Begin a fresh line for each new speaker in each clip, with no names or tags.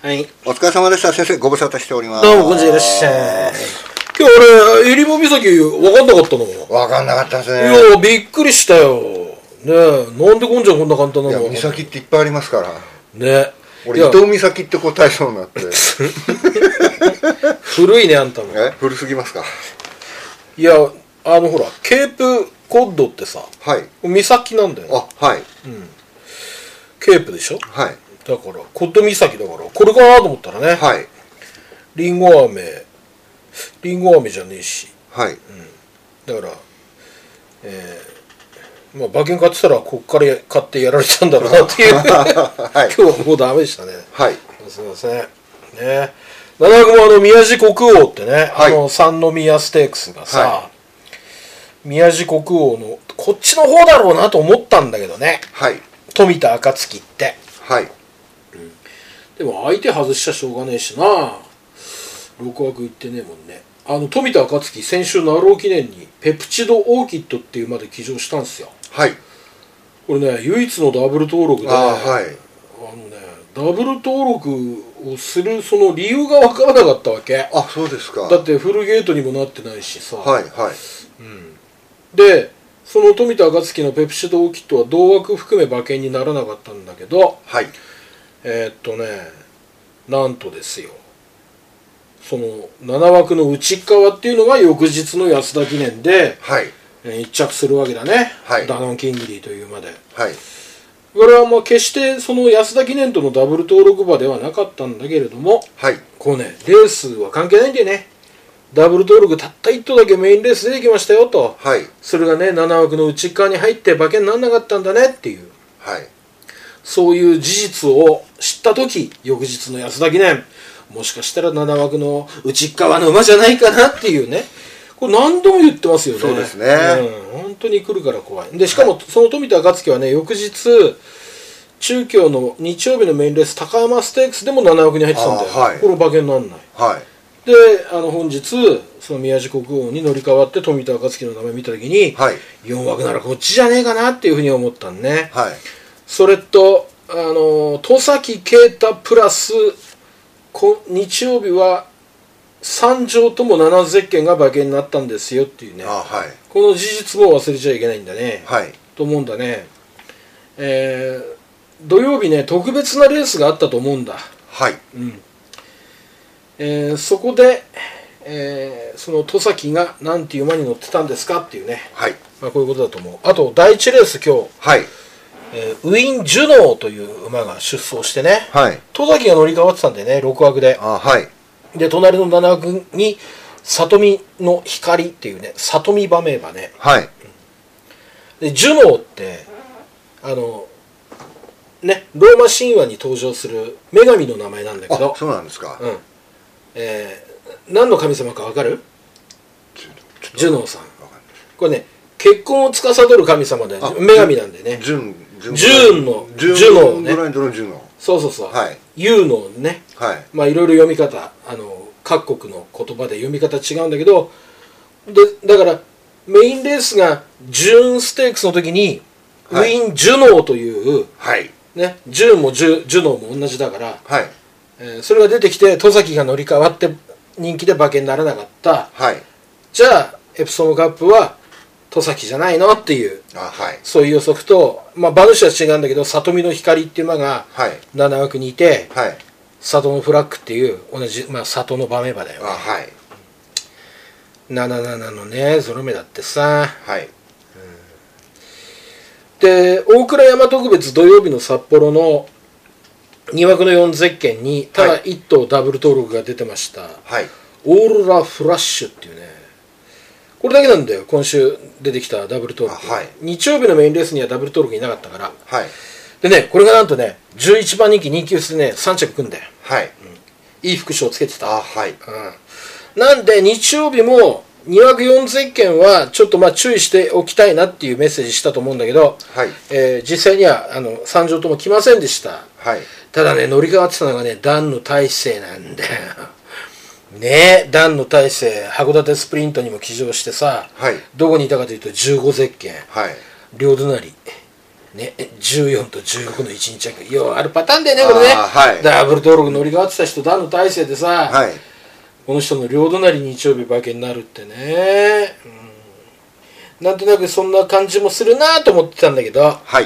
はい。
お疲れ様でした。先生、ご無沙汰しております。
どうも、こんにちは。いらっしゃい。今日俺、えりも岬分かんなかったの。
分かんなかったですね。
いや、びっくりしたよ。ねえ、なんでこんじゃこんな簡単なの。
いや、岬っていっぱいありますから。
ね。
俺、伊東岬って答えそうになって。
古いね、あんたも。
古すぎますか。
いや、ほら、ケープコッドってさ、
はい。
岬なんだよ。
あ、はい。
うん。ケープでしょ。
はい。
だから、コッド岬だから、これかなと思ったらね。
はい。
リンゴ飴じゃねえし。
はい。
だから、まあ、馬券買ってたらこっから買ってやられちゃうんだろうなっていう、はい、今日はもうダメでしたね。
はい。
すいません。ね。七雲宮地国王ってね、
はい、
三宮ステークスがさ、
はい、
宮地国王のこっちの方だろうなと思ったんだけどね。
はい。
富田暁って。
はい。
でも相手外しちゃしょうがねえしな。6枠いってねえもんね。富田暁先週ナロー記念にペプチドオーキッドっていうまで騎乗したんですよ。
はい。
これね、唯一のダブル登録で、
はい。
ダブル登録をするその理由が分からなかったわけ。
あ、そうですか。
だってフルゲートにもなってないしさ。
はいはい。
で、その富田暁のペプチドオーキッドは同枠含め馬券にならなかったんだけど、
はい。
なんとですよ、その7枠の内側っていうのが翌日の安田記念で、
はい。
一着するわけだね。
はい。
ダノンキンギリーという馬で。
はい。
これはまあ決してその安田記念とのダブル登録馬ではなかったんだけれども、
はい。
こうね、レースは関係ないんでね、ダブル登録たった1頭だけメインレース出てきましたよと、
はい。
それがね、7枠の内側に入って馬券にならなかったんだねっていう、
はい。
そういう事実を知ったとき、翌日の安田記念、もしかしたら7枠の内側の馬じゃないかなっていうね、これ何度も言ってますよね。
そうですね。
本当に来るから怖い。で、しかもその富田暁はね、翌日、中京の日曜日のメインレース、高山ステークスでも7枠に入ってたんだよ。はい、これ馬券にならない。
はい。
で、本日、その宮地国王に乗り換わって富田暁の名前見たときに、はい、4枠ならこっちじゃねえかなっていうふうに思ったんね。はい。それと、戸崎啓太プラス、日曜日は3場とも7ゼッケンが馬券になったんですよっていうね。はい。この事実も忘れちゃいけないんだね。はい。と思うんだね。土曜日ね、特別なレースがあったと思うんだ。はい。そこで、その戸崎が何ていう馬に乗ってたんですかっていうね。はい。まあこういうことだと思う。あと、第1レース今日。はい。ウィン・ジュノーという馬が出走してね。はい。戸崎が乗り換わってたんでね、6枠で。はい。で、隣の7枠に、里見の光っていうね、里見馬名馬ね。はい。で、ジュノーって、ね、ローマ神話に登場する女神の名前なんだけど。
そうなんですか。
何の神様か分かる？ジュノーさん。これね、結婚を司る神様で、女神なんでね。ジューンのジュノーね。そうそうそう。はい。ユーのね。はい。まあいろいろ読み方、各国の言葉で読み方違うんだけど、だからメインレースがジューンステークスの時に、ウィン・ジュノーという、はい。ね、ジューンもジュノーも同じだから、はい。それが出てきて戸崎が乗り換わって人気で馬券にならなかった、はい、じゃあエプソムカップは戸崎じゃないのっていう、はい、そういう予測と、まあ、馬主は違うんだけど里見の光っていう馬が7枠にいて、はい、里のフラッグっていう同じ、まあ、里の馬名馬だよね、はい、77のねゾロ目だってさ、はい、で大倉山特別土曜日の札幌の2枠の4ゼッケンにただ1頭ダブル登録が出てました、はい、オーロラフラッシュっていうね、これだけなんだよ今週出てきたダブル登録、はい、日曜日のメインレースにはダブル登録いなかったから、はい、でねこれがなんとね11番人気人気薄でね3着組んだよ、はい、いい副賞つけてた、はい、なんで日曜日も2枠4ゼッケンはちょっとまあ注意しておきたいなっていうメッセージしたと思うんだけど、はい、実際には3場とも来ませんでした、はい、ただね乗り換わってたのがねダンの大勢なんだよねえダンの大勢函館スプリントにも騎乗してさ、はい、どこにいたかというと15ゼッケン、はい、両隣ね、14と16の1日着ようあるパターンでねこれね、
はい、
ダブル登録乗り換わってた人段の体制でさ、
はい、
この人の両隣日曜日馬券になるってね、なんとなくそんな感じもするなと思ってたんだけど、
はい、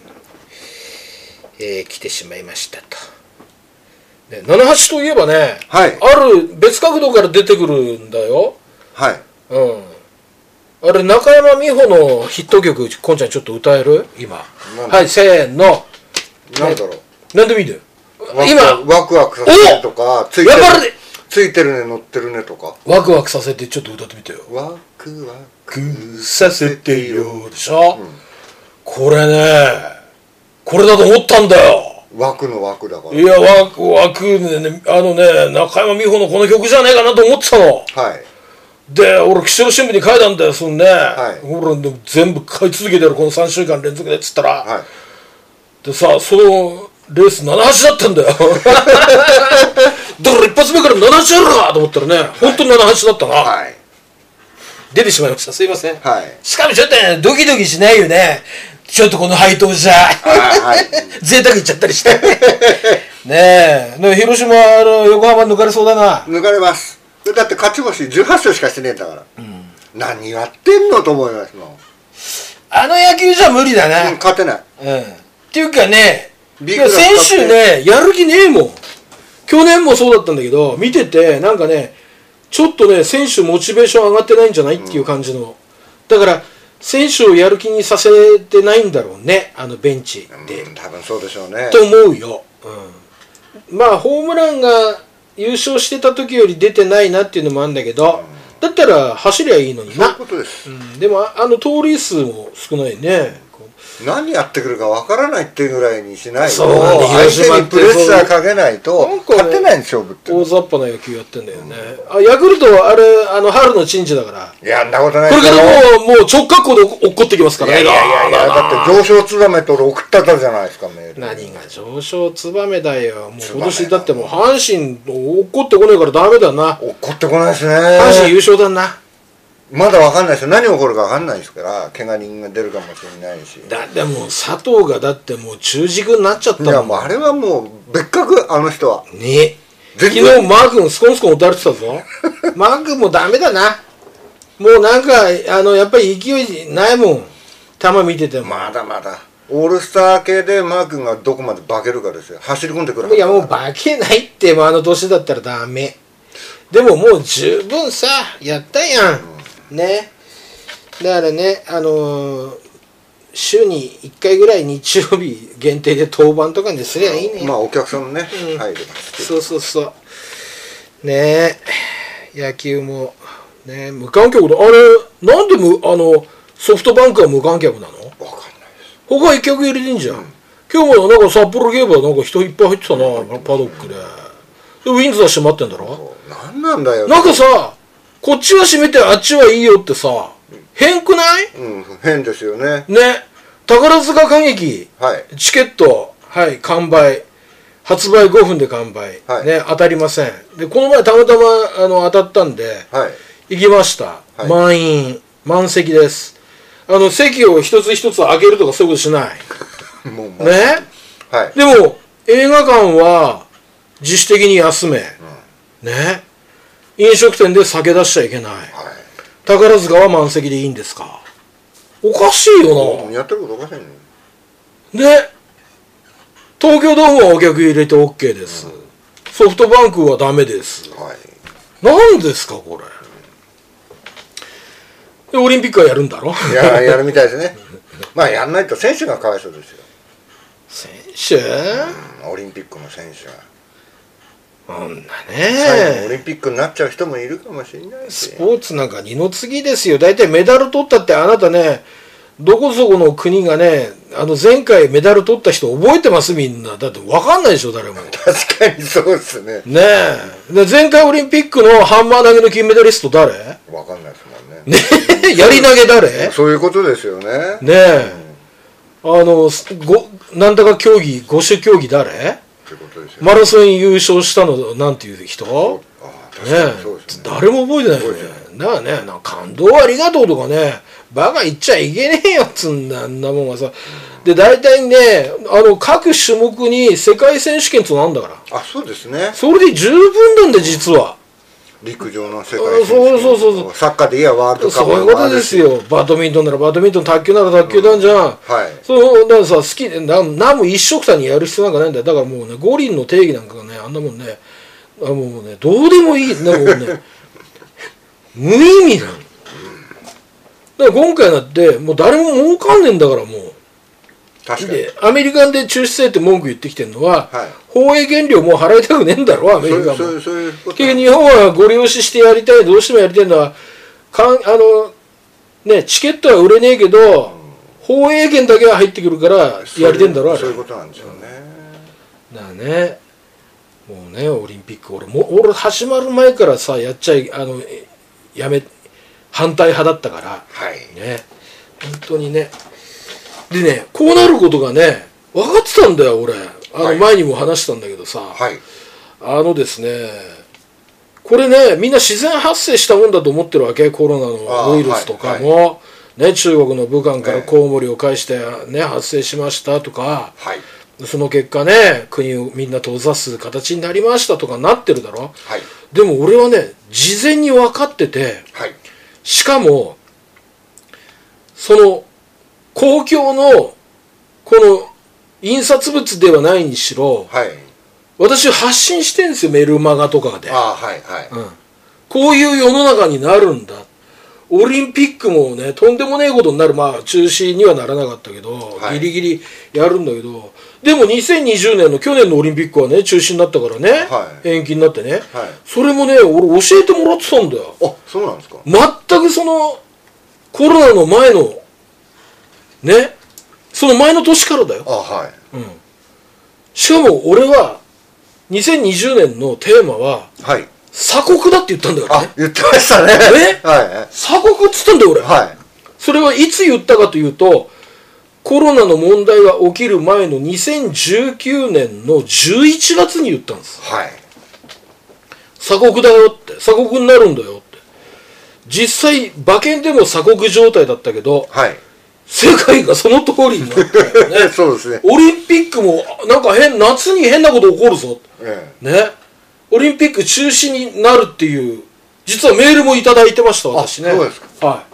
来てしまいましたと。で78といえばね、
はい、
ある別角度から出てくるんだよ。
はい、
あれ中山美穂のヒット曲こんちゃんちょっと歌える今。はい、せーの。
なんだろう、
なんでもいいんだよ
今。ワクワクさせてとかついてるね乗ってるねとか
ワクワクさせてちょっと歌ってみてよ。
ワクワク
させてよでしょ、これねこれだと思ったんだよ。
枠の枠だから。
いや枠ね、中山美穂のこの曲じゃねえかなと思ってたの。
はい
で俺釧路新聞に書いたんだよそんね、
はい、
俺でも全部書い続けてるこの3週間連続でっつったら、
はい、
でさそのレース78だったんだよだから一発目から78やるかと思ったらね、はい、本当に78だったな、はい、出てしまいました。すいません、はい、しかもちょっとねドキドキしないよねちょっとこの配当じゃ、はい、贅沢言っちゃったりしてねえ広島横浜抜かれそうだな。
抜かれます。だって勝ち星18勝しかしてねえんだから、何やってんのと思いますもん。
あの野球じゃ無理だな、
勝てない、
っていうかね選手ねやる気ねえもん。去年もそうだったんだけど見ててなんかねちょっとね選手モチベーション上がってないんじゃないっていう感じの、だから選手をやる気にさせてないんだろうねベンチで、
多分そうでしょうね
と思うよ、まあホームランが優勝してた時より出てないなっていうのもあるんだけど、だったら走りゃいいのにな。
そういうことです、
でも盗塁数も少ないね。
何やってくるかわからないっていうぐらいにしないと、
そうなんで
相手にプレッシャーかけないと勝てないんですよ。
大雑把な野球やってんだよね。ヤクルトはあれ春の鎮守だから
やんなことない
これからもう直角行で落っこってきますからね。
いやだって上昇ツバメと送ったじゃないですかメール。
何が上昇ツバメだよ。もう今年だってもう阪神落っこってこないからダメだな。
落っこってこないですね。
阪神優勝だな。
まだ分かんないですよ。何起こるか分かんないですから怪我人が出るかもしれないし。
だってもう佐藤がだってもう中軸になっちゃったもん。
いやもうあれはもう別格あの人は
ね。昨日マー君スコンスコン打たれてたぞマー君もダメだな。もうなんかやっぱり勢いないもん球見てても。
まだまだオールスター系でマー君がどこまで化けるかですよ。走り込んでくる。
いやもう化けないってもう年だったらダメ。でももう十分さやったやん、ね。だからね週に1回ぐらい日曜日限定で登板とかにすりゃいいね。
まあお客さんもね、入れます
そうそうねえ野球もね無観客であれなんでソフトバンクは無観客なの？
分かんないです。
他一客入れてんじゃん、今日もなんか札幌ゲームはなんか人いっぱい入ってたな、パドックで。ウィンズは閉まってんだろ。
なんなんだよ。
なんかさこっちは閉めてあっちはいいよってさ変くない？
変ですよね。
ね、宝塚歌劇、チケット、完売、発売5分で完売、ね、当たりません。で、この前たまたま当たったんで、行きました。満員、満席です。席を一つ一つ開けるとかそういうことしない。
もう
ね、でも、映画館は自主的に休め。ね。飲食店で酒出しちゃいけない。宝塚は満席でいいんですか？おかしいよな。
やってることおかしいね。
で東京ドームはお客入れて OK です、ソフトバンクはダメです、なんですかこれ、でオリンピックはやるんだろ。
やるみたいですねまあやんないと選手がかわいそうですよ。
選手、
オリンピックの選手は
そんなね
最後オリンピックになっちゃう人もいるかもしれないし。
スポーツなんか二の次ですよ。だいたいメダル取ったってあなたねどこそこの国がね前回メダル取った人覚えてます？みんなだって分かんないでしょ誰も。
確かにそうですね。
ねえで前回オリンピックのハンマー投げの金メダリスト誰？
分かんないですもんね。
ねやり投げ誰？
そういうことですよね。
ねえ、なんだか競技5種競技誰？マラソン優勝したのなんていう人？
そうですね、
誰も覚えてないよね。だからね、なんか感動ありがとうとかね、バカ言っちゃいけねえよっつんだ、あんなもんがさ。で、大体ね、各種目に世界選手権ってなんだから。
あ、そうですね。
それで十分なんで、実は。
陸上の世界選手権。
そう。
サッカーでいやワールドカップ。
そういうことですよ。バドミントンならバドミントン、卓球なら卓球なんじゃん。
はい。
そう、だからさ、好きで、何も一色たにやる必要なんかないんだよ。だからもうね、五輪の定義なんかがね、あんなもんね、もうね、どうでもいい。なんかもうね、無意味なの。だから今回だって、もう誰も儲かんねえんだからもう。
確かに。
で、アメリカで中止せえって文句言ってきてるのは、
はい、
放映権料もう払いたくねえんだろ、アメリカも。
そういうこと。
結局日本はご利用ししてやりたい、どうしてもやりたいのは、チケットは売れねえけど、放映権だけは入ってくるからやりてんだろ、あれ。
そういうことなんですよね。
だからね、もうね、オリンピック、俺始まる前からさ、反対派だったから、
はい。
ね、本当にね。でね、こうなることがね、分かってたんだよ、俺。前にも話したんだけどさ、
はい、
ですね、これね、みんな自然発生したもんだと思ってるわけ、コロナのウイルスとかも、はいね、中国の武漢からコウモリを介して、ね、発生しましたとか、
はい、
その結果ね、国をみんな閉ざす形になりましたとかなってるだろ。
はい、
でも俺はね、事前に分かってて、
はい、
しかも、その、公共の、この、印刷物ではないにしろ、
はい、
私発信してるんですよ、メルマガとかで。
はいはい、
こういう世の中になるんだ。オリンピックもね、とんでもねえことになる。まあ、中止にはならなかったけど、
はい、
ギリギリやるんだけど、でも2020年の去年のオリンピックはね、中止になったからね、
はい、
延期になってね、
はい、
それもね、俺教えてもらってたんだよ。
あ、そうなんですか。
全くその、コロナの前の、ね、その前の年からだよ。
はい。
しかも俺は2020年のテーマは、
はい、
鎖国だって言ったんだよね。
言ってましたね。
はい。鎖国っつったんだよ俺。
はい。
それはいつ言ったかというと、コロナの問題が起きる前の2019年の11月に言ったんです。
はい。
鎖国だよって、鎖国になるんだよって。実際馬券でも鎖国状態だったけど、
はい。
世界がその通りになったよね。
そうですね。
オリンピックもなんか夏に変なこと起こるぞ、ね。オリンピック中止になるっていう実はメールもいただいてました私ね。
そうですか。
はい。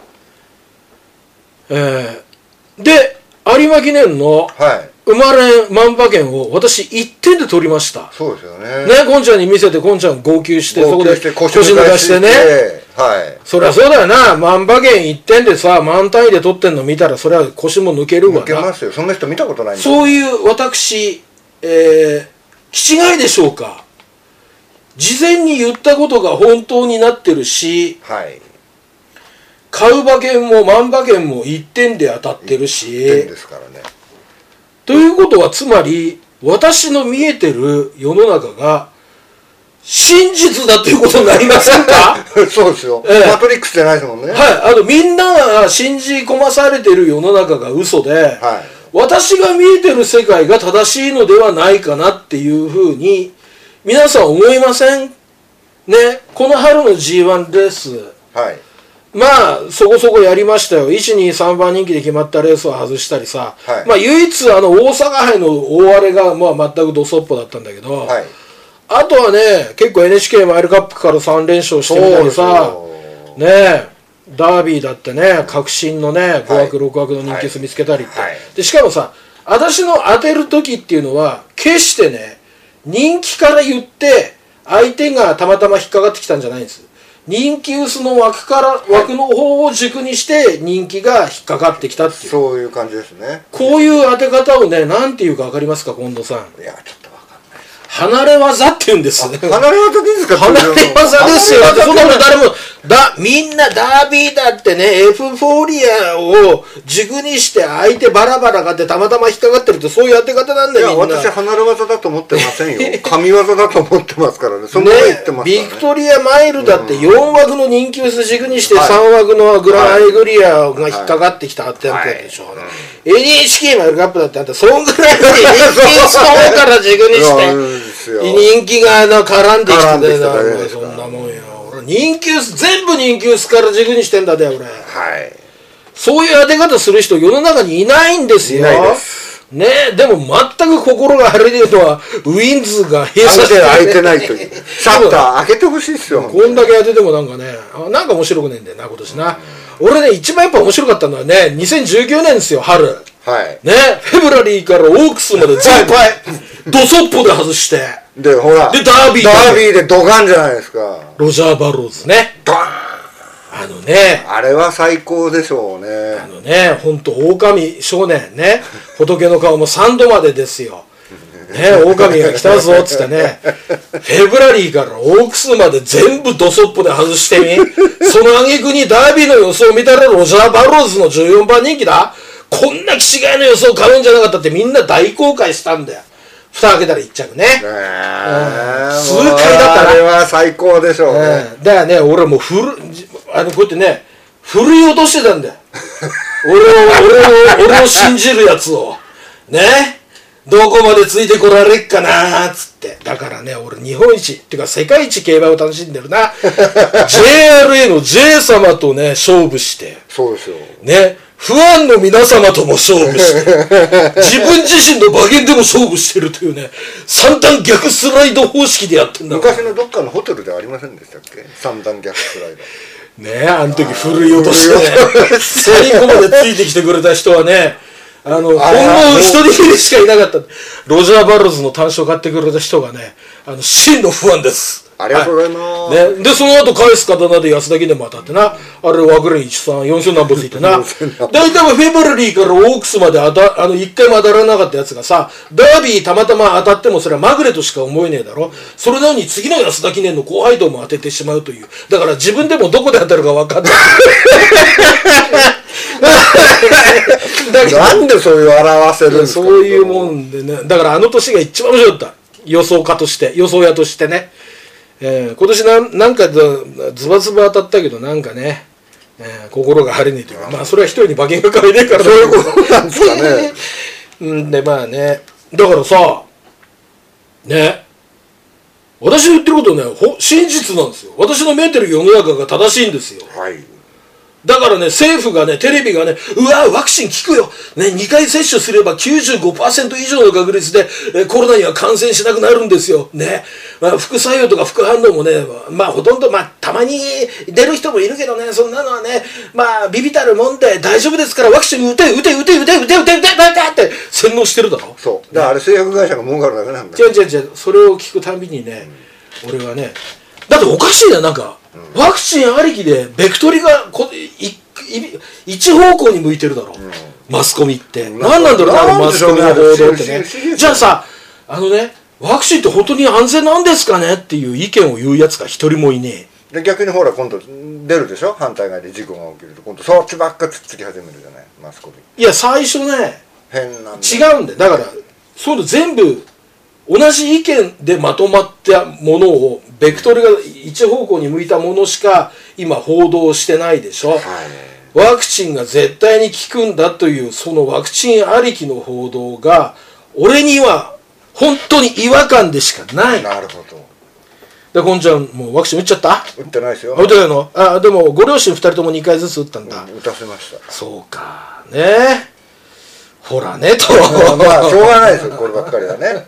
で有馬記念の生まれ万馬券を私1点で取りました。
そうですよね。
ね、こんちゃんに見せてこんちゃん号泣してそこで腰抜かしてね。
はい。
そりゃそうだよな。万馬券1点でさ満単位で取ってんの見たらそりゃ腰も抜けるわな。
抜けますよ。そんな人見たことないんだ。
そういう私、気違いでしょうか。事前に言ったことが本当になってるし、
はい、
買う馬券も万馬券も1点で当たってるし、
1点ですからね。
ということはつまり私の見えてる世の中が真実だということになりませんか？
そうですよ、マトリックスじゃないですもんね。
はい、みんなが信じ込まされてる世の中が嘘で、
はい、
私が見えてる世界が正しいのではないかなっていうふうに皆さん思いません？ね、この春の G1 レース、はい、まあそこそこやりましたよ。1、2、3番人気で決まったレースを外したりさ、はい、まあ唯一大阪杯の大荒れがまあ全くドソッポだったんだけど、はい、あとはね結構 NHK マイルカップから3連勝してみたりさ、ね、ダービーだってね革新のね5枠6枠の人気数見つけたりって、はいはい、でしかもさ私の当てる時っていうのは決してね人気から言って相手がたまたま引っかかってきたんじゃないんです。人気薄の枠の方を軸にして人気が引っかかってきたっていう、
そういう感じですね。
こういう当て方をねなんていうか分かりますか近藤さん。
いやちょっと分かんない。
離れ技って言うんです。
離れ技ですか？
離れ技ですよ。そんなの誰もみんなダービーだってねエフフォーリアを軸にして相手バラバラがってたまたま引っかかってるってそういう当て方なんだよ。
いや私離れ技だと思ってませんよ。神技だと思ってますからね。そんなの言ってますからね。
ビクトリアマイルだって4枠の人気薄軸にして3枠のグランアイグリアが引っかかってきたってやつでしょ。NHK マイルカップだってあんたそんぐらいで人気薄の方から軸にして人気が絡んできてそんなもんよ。 人気薄、全部人気薄から軸にしてんだで、俺。
はい。
そういう当て方する人世の中にいないんですよ。
いないです。
ねえ、でも全く心が晴れねえのは、ウィンズが閉鎖して、
開いてないという。シャッター開けてほしいですよ。
こんだけ当ててもなんかね、なんか面白くねえんだよな、今年な。俺ね、一番やっぱ面白かったのはね、2019年ですよ、春。
はい。
ね、フェブラリーからオークスまで全部、ドソッポで外して。
で、ほら。
で、ダービ
ーでドカンじゃないですか。
ロジャー・バローズね。
ドーン。あれは最高でしょうね。
ほんと、狼少年ね。仏の顔も3度までですよ。ね、狼が来たぞっつってね。フェブラリーからオークスまで全部ドソッポで外してみ。その挙句にダービーの予想を見たらロジャー・バローズの14番人気だ。こんな気違いの予想買うんじゃなかったってみんな大公開したんだよ。蓋開けたら1着ね。数回だったら。
あれは最高でしょうね。
だからね、俺もうこうやってね、振り落としてたんだよ。俺を信じるやつを。ね。どこまでついてこられっかなーっつって。だからね、俺日本一、っていうか世界一競馬を楽しんでるな。JRA の J 様とね、勝負して。
そうですよ。
ね。ファンの皆様とも勝負して、自分自身の馬券でも勝負してるというね、三段逆スライド方式でやってんだ。
昔のどっかのホテルでありませんでしたっけ、三段逆スライド。
ねえ、あの時振り落としてね、最後までついてきてくれた人はね、ほんの一人きりしかいなかった。ロジャー・バローズの単勝買ってくれた人がね、真のファンです。
ありがとうございます。
ね、で、その後返す刀で安田記念も当たってな、あれ、ワグレン1、3、4戦何本ついてな、大体フェブラリーからオークスまで1回も当たらなかったやつがさ、ダービーたまたま当たってもそれはまぐれとしか思えねえだろ。それなのに次の安田記念の後輩道も当ててしまうという。だから自分でもどこで当たるか分かんない。
なんでそういう表せるんですか。
そういうもんでね。だからあの年が一番面白かった。予想家として、予想屋としてね。今年なんかズバズバ当たったけどなんかね、心が晴れねえというか、まあそれは一人に馬券が買えねえから
そういうことなんですかね。
うんでまあね、だからさ、ね、私の言ってることね、真実なんですよ。私の見えてる世の中が正しいんですよ。
はい。
だからね、政府がね、テレビがね、うわ、ワクチン効くよ。ね、2回接種すれば 95% 以上の確率で、コロナには感染しなくなるんですよ。ね。まあ、副作用とか副反応もね、まあ、ほとんど、まあ、たまに出る人もいるけどね、そんなのはね、まあ、ビビたるもんで大丈夫ですから、ワクチン打てって洗脳してるだろ。
そう。だからあれ製薬会社が儲かるだけなんだ。
違う。それを聞くたびにね、俺はね、だっておかしいな、なんか。ワクチンありきでベクトリが一方向に向いてるだろ、マスコミって。何なんだろうな、マスコミの報道ってね。じゃあさ、ワクチンって本当に安全なんですかねっていう意見を言うやつが一人もいね
え。で逆にほら今度出るでしょ、反対側で事故が起きると今度そっちばっかつっつき始めるじゃない、マスコミ。
いや最初ね、
変なんだ、
違うんだよ。だからそういうの全部同じ意見でまとまったものをベクトルが一方向に向いたものしか今報道してないでしょ、はい、ワクチンが絶対に効くんだというそのワクチンありきの報道が俺には本当に違和感でしかない。
なるほど。
でこんちゃんもうワクチン打っちゃった？
打ってないですよ。
打ってないの？でもご両親2人とも2回ずつ打ったんだ。
打たせました。
そうかね、ほらねと
まあしょうがないですよ、こればっかりはね。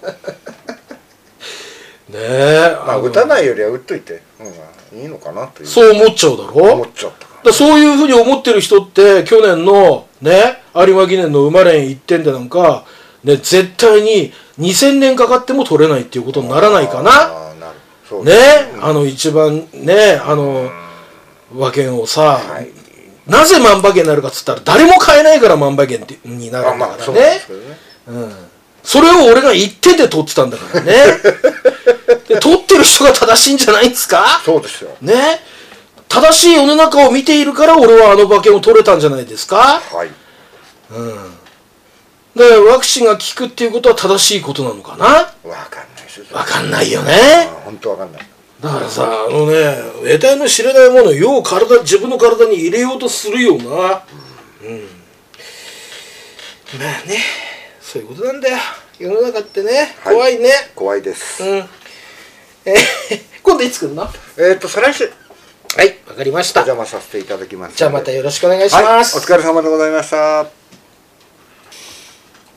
ねえ、
まあ打たないよりは打っといて、いいのかなという。
そう思っちゃうだろ。
思っちゃったから、
だそういうふうに思ってる人って去年のね有馬記念の馬連1点でなんかね絶対に2000年かかっても取れないっていうことにならないかな。そうね、一番ね馬券をさ、はい、なぜ万馬券になるかっつったら誰も買えないから万馬券になるんだからね。それを俺が1点で取ってたんだからね。で取ってる人が正しいんじゃないですか。
そうですよ
ね、正しい世の中を見ているから俺は馬券を取れたんじゃないですか。はい。でワクチンが効くっていうことは正しいことなのかな。
分かんないですよ。
分かんないよね。
本当分かんない。
だからさ得体の知れないものをよう自分の体に入れようとするよな。まあね、そういうことなんだよ世の中ってね。怖いね。
怖いです。
今度いつ来るの？
再来週。
はい、わかりました。
お邪魔させていただきます。
じゃあまたよろしくお願いします。
はい、お疲れ様でございました。